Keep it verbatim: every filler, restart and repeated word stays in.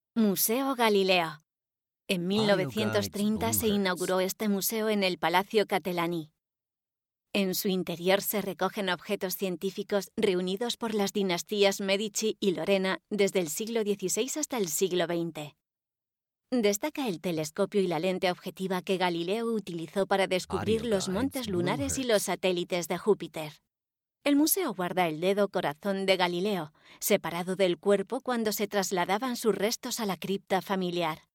Museo Galileo. En mil novecientos treinta se inauguró este museo en el Palacio Castellani. En su interior se recogen objetos científicos reunidos por las dinastías Medici y Lorena desde el siglo dieciséis hasta el siglo veinte. Destaca el telescopio y la lente objetiva que Galileo utilizó para descubrir los montes lunares y los satélites de Júpiter. El museo guarda el dedo corazón de Galileo, separado del cuerpo cuando se trasladaban sus restos a la cripta familiar.